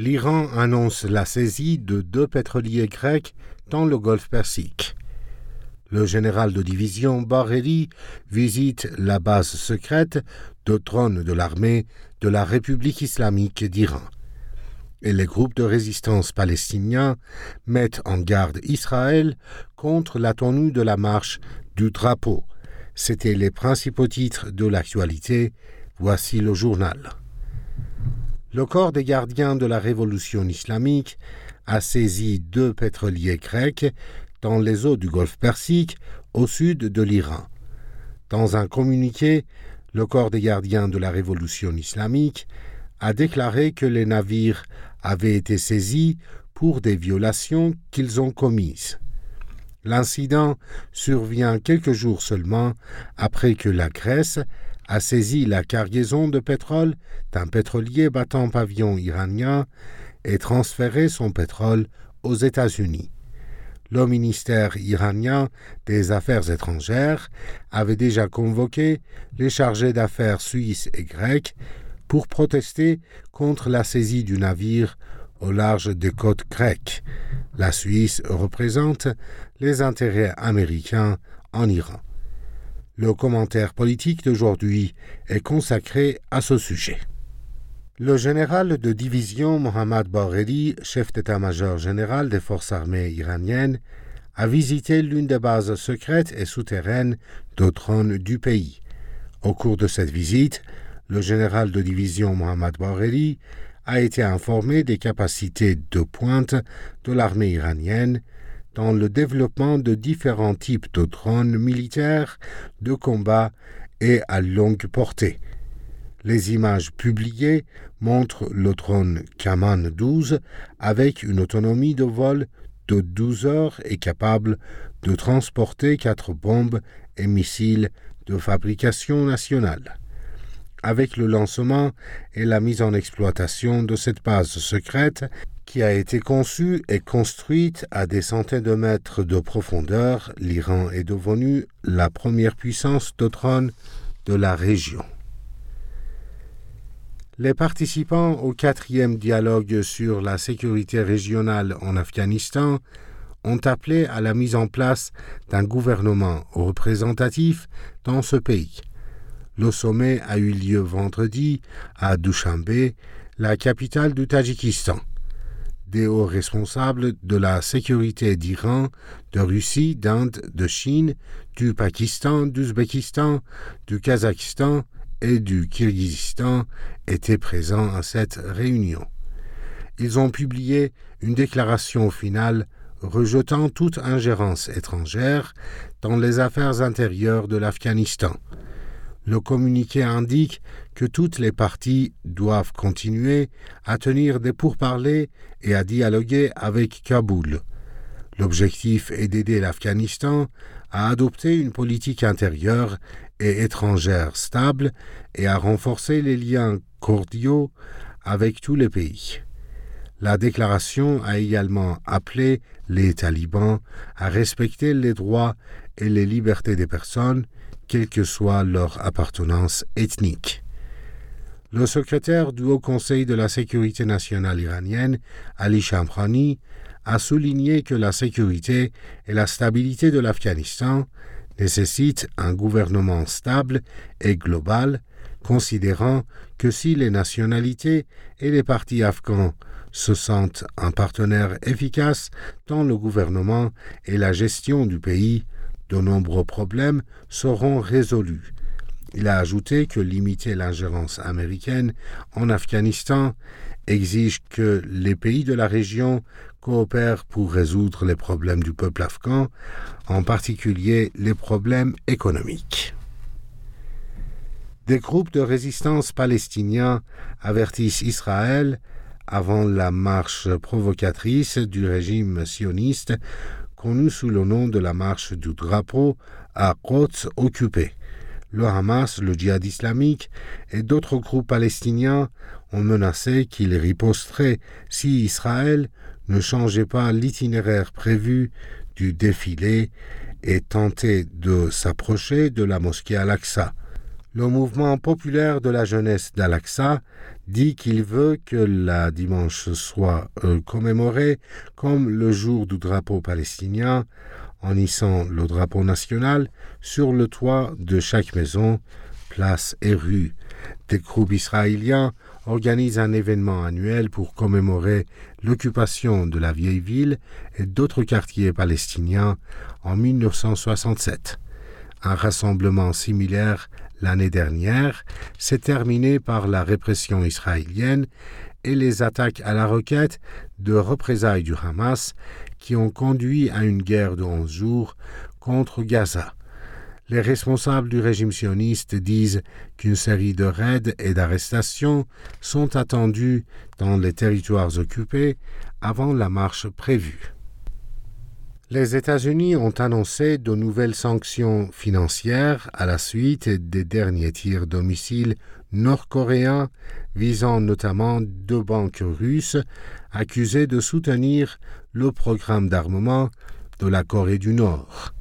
l'Iran annonce la saisie de 2 pétroliers grecs dans le golfe Persique. Le général de division Bagheri visite la base secrète de drone de l'armée de la République islamique d'Iran. Et les groupes de résistance palestiniens mettent en garde Israël contre la tenue de la marche du drapeau. C'étaient les principaux titres de l'actualité. Voici le journal. Le corps des gardiens de la révolution islamique a saisi 2 pétroliers grecs dans les eaux du golfe Persique au sud de l'Iran. Dans un communiqué, le corps des gardiens de la révolution islamique a déclaré que les navires avaient été saisis pour des violations qu'ils ont commises. L'incident survient quelques jours seulement après que la Grèce a saisi la cargaison de pétrole d'un pétrolier battant pavillon iranien et transféré son pétrole aux États-Unis. Le ministère iranien des Affaires étrangères avait déjà convoqué les chargés d'affaires suisses et grecs pour protester contre la saisie du navire au large des côtes grecques. La Suisse représente les intérêts américains en Iran. Le commentaire politique d'aujourd'hui est consacré à ce sujet. Le général de division Mohammad Bagheri, chef d'état-major général des forces armées iraniennes, a visité l'une des bases secrètes et souterraines de drones du pays. Au cours de cette visite, le général de division Mohammad Bagheri a été informé des capacités de pointe de l'armée iranienne dans le développement de différents types de drones militaires de combat et à longue portée. Les images publiées montrent le drone Kaman 12 avec une autonomie de vol de 12 heures et capable de transporter 4 bombes et missiles de fabrication nationale. Avec le lancement et la mise en exploitation de cette base secrète qui a été conçue et construite à des centaines de mètres de profondeur, l'Iran est devenu la première puissance de drones de la région. Les participants au 4e dialogue sur la sécurité régionale en Afghanistan ont appelé à la mise en place d'un gouvernement représentatif dans ce pays. Le sommet a eu lieu vendredi à Dushanbe, la capitale du Tadjikistan. Des hauts responsables de la sécurité d'Iran, de Russie, d'Inde, de Chine, du Pakistan, d'Ouzbékistan, du Kazakhstan et du Kirghizistan étaient présents à cette réunion. Ils ont publié une déclaration finale rejetant toute ingérence étrangère dans les affaires intérieures de l'Afghanistan. Le communiqué indique que toutes les parties doivent continuer à tenir des pourparlers et à dialoguer avec Kaboul. L'objectif est d'aider l'Afghanistan à adopter une politique intérieure et étrangère stable et à renforcer les liens cordiaux avec tous les pays. La déclaration a également appelé les talibans à respecter les droits et les libertés des personnes, quelle que soit leur appartenance ethnique. Le secrétaire du Haut Conseil de la sécurité nationale iranienne, Ali Shamkhani, a souligné que la sécurité et la stabilité de l'Afghanistan nécessitent un gouvernement stable et global, considérant que si les nationalités et les partis afghans se sentent un partenaire efficace dans le gouvernement et la gestion du pays, de nombreux problèmes seront résolus. Il a ajouté que limiter l'ingérence américaine en Afghanistan exige que les pays de la région coopèrent pour résoudre les problèmes du peuple afghan, en particulier les problèmes économiques. Des groupes de résistance palestiniens avertissent Israël avant la marche provocatrice du régime sioniste connue sous le nom de la marche du drapeau à Quds occupé. Le Hamas, le djihad islamique et d'autres groupes palestiniens ont menacé qu'ils riposteraient si Israël ne changeait pas l'itinéraire prévu du défilé et tentait de s'approcher de la mosquée Al-Aqsa. Le mouvement populaire de la jeunesse d'Al-Aqsa dit qu'il veut que la dimanche soit commémoré comme le jour du drapeau palestinien, en hissant le drapeau national sur le toit de chaque maison, place et rue. Des groupes israéliens organisent un événement annuel pour commémorer l'occupation de la vieille ville et d'autres quartiers palestiniens en 1967. Un rassemblement similaire l'année dernière s'est terminé par la répression israélienne et les attaques à la roquette de représailles du Hamas qui ont conduit à une guerre de 11 jours contre Gaza. Les responsables du régime sioniste disent qu'une série de raids et d'arrestations sont attendus dans les territoires occupés avant la marche prévue. Les États-Unis ont annoncé de nouvelles sanctions financières à la suite des derniers tirs de missiles nord-coréens visant notamment 2 banques russes accusées de soutenir le programme d'armement de la Corée du Nord.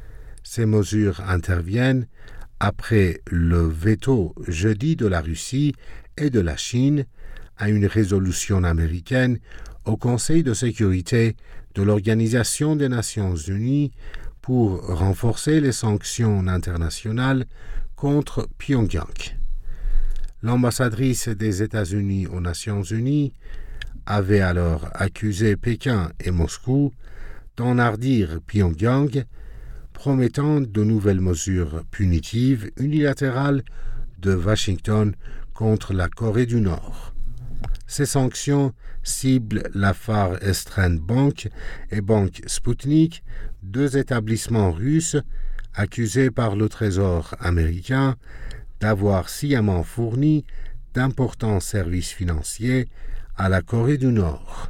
Ces mesures interviennent après le veto jeudi de la Russie et de la Chine à une résolution américaine au Conseil de sécurité de l'Organisation des Nations Unies pour renforcer les sanctions internationales contre Pyongyang. L'ambassadrice des États-Unis aux Nations Unies avait alors accusé Pékin et Moscou d'enhardir Pyongyang, promettant de nouvelles mesures punitives unilatérales de Washington contre la Corée du Nord. Ces sanctions ciblent la Far Eastern Bank et Banque Sputnik, 2 établissements russes accusés par le Trésor américain d'avoir sciemment fourni d'importants services financiers à la Corée du Nord.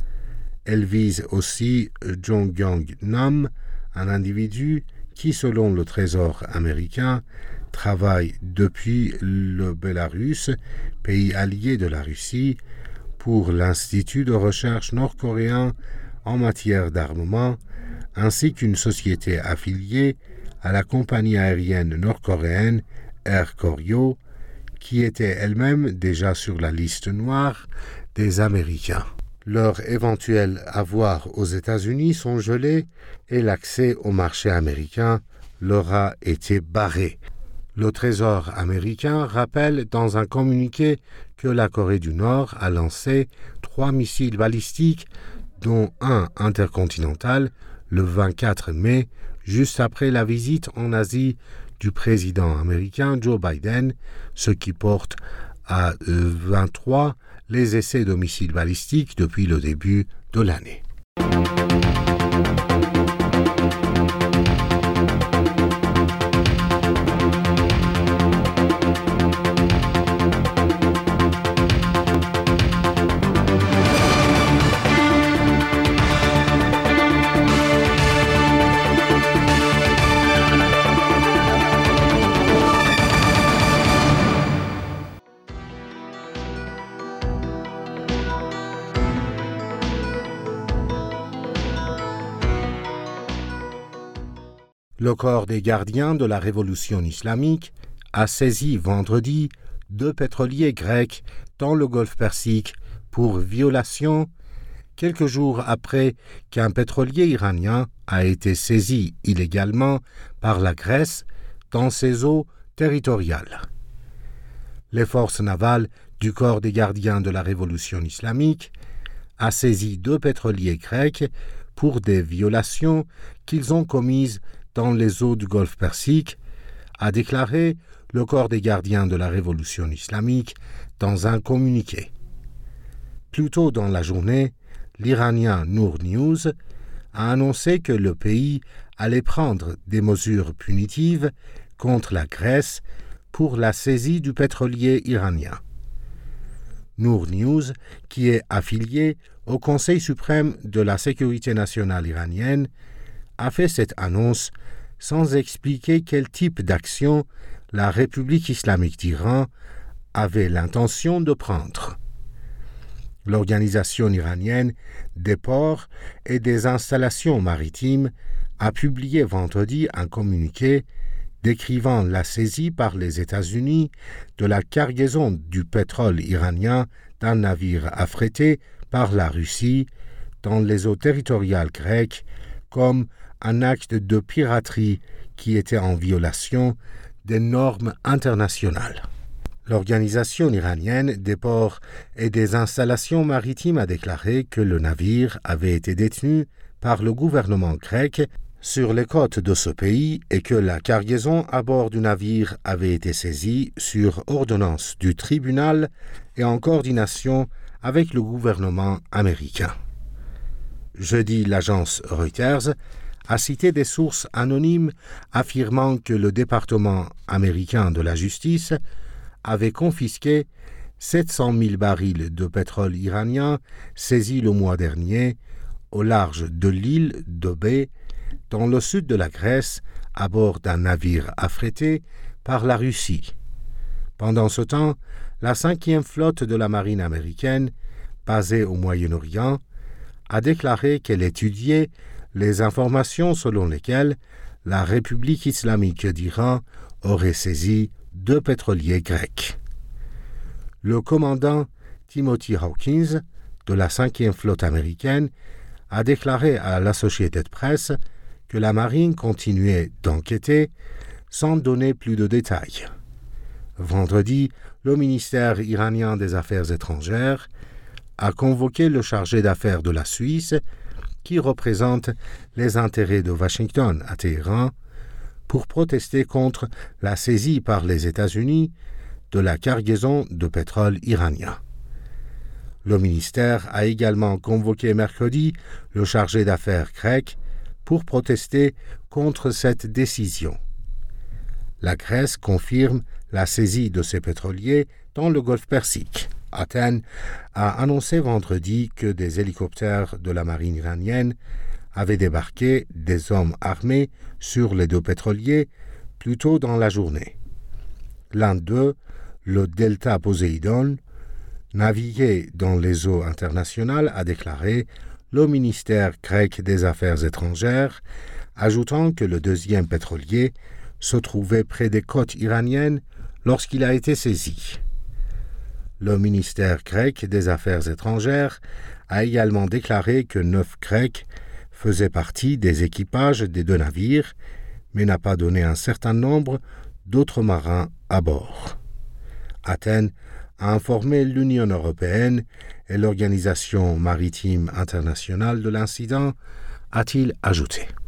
Elles visent aussi Jong-Yong Nam, un individu qui, selon le Trésor américain, travaille depuis le Bélarus, pays allié de la Russie, pour l'Institut de recherche nord-coréen en matière d'armement, ainsi qu'une société affiliée à la compagnie aérienne nord-coréenne Air Koryo, qui était elle-même déjà sur la liste noire des Américains. Leurs éventuels avoirs aux États-Unis sont gelés et l'accès au marché américain leur a été barré. Le Trésor américain rappelle dans un communiqué que la Corée du Nord a lancé 3 missiles balistiques, dont un intercontinental, le 24 mai, juste après la visite en Asie du président américain Joe Biden, ce qui porte à 23 les essais de missiles balistiques depuis le début de l'année. Le corps des gardiens de la révolution islamique a saisi vendredi 2 pétroliers grecs dans le golfe Persique pour violation, quelques jours après qu'un pétrolier iranien a été saisi illégalement par la Grèce dans ses eaux territoriales. Les forces navales du corps des gardiens de la révolution islamique a saisi 2 pétroliers grecs pour des violations qu'ils ont commises dans les eaux du golfe Persique, a déclaré le corps des gardiens de la révolution islamique dans un communiqué. Plus tôt dans la journée, l'Iranien Nour News a annoncé que le pays allait prendre des mesures punitives contre la Grèce pour la saisie du pétrolier iranien. Nour News, qui est affilié au Conseil suprême de la sécurité nationale iranienne, a fait cette annonce sans expliquer quel type d'action la République islamique d'Iran avait l'intention de prendre. L'organisation iranienne des ports et des installations maritimes a publié vendredi un communiqué décrivant la saisie par les États-Unis de la cargaison du pétrole iranien d'un navire affrété par la Russie dans les eaux territoriales grecques comme un acte de piraterie qui était en violation des normes internationales. L'Organisation iranienne des ports et des installations maritimes a déclaré que le navire avait été détenu par le gouvernement grec sur les côtes de ce pays et que la cargaison à bord du navire avait été saisie sur ordonnance du tribunal et en coordination avec le gouvernement américain. Jeudi, l'agence Reuters a cité des sources anonymes affirmant que le département américain de la justice avait confisqué 700 000 barils de pétrole iranien saisis le mois dernier au large de l'île d'Obe, dans le sud de la Grèce, à bord d'un navire affrété par la Russie. Pendant ce temps, la 5e flotte de la marine américaine, basée au Moyen-Orient, a déclaré qu'elle étudiait les informations selon lesquelles la République islamique d'Iran aurait saisi 2 pétroliers grecs. Le commandant Timothy Hawkins de la 5e flotte américaine a déclaré à l'Associated Press que la marine continuait d'enquêter sans donner plus de détails. Vendredi, le ministère iranien des Affaires étrangères a convoqué le chargé d'affaires de la Suisse, qui représente les intérêts de Washington à Téhéran, pour protester contre la saisie par les États-Unis de la cargaison de pétrole iranien. Le ministère a également convoqué mercredi le chargé d'affaires grec pour protester contre cette décision. La Grèce confirme la saisie de ces pétroliers dans le Golfe Persique. Athènes a annoncé vendredi que des hélicoptères de la marine iranienne avaient débarqué des hommes armés sur les 2 pétroliers plus tôt dans la journée. L'un d'eux, le Delta Poséidon, naviguait dans les eaux internationales, a déclaré le ministère grec des Affaires étrangères, ajoutant que le 2e pétrolier se trouvait près des côtes iraniennes lorsqu'il a été saisi. Le ministère grec des Affaires étrangères a également déclaré que 9 Grecs faisaient partie des équipages des 2 navires, mais n'a pas donné un certain nombre d'autres marins à bord. Athènes a informé l'Union européenne et l'Organisation maritime internationale de l'incident, a-t-il ajouté.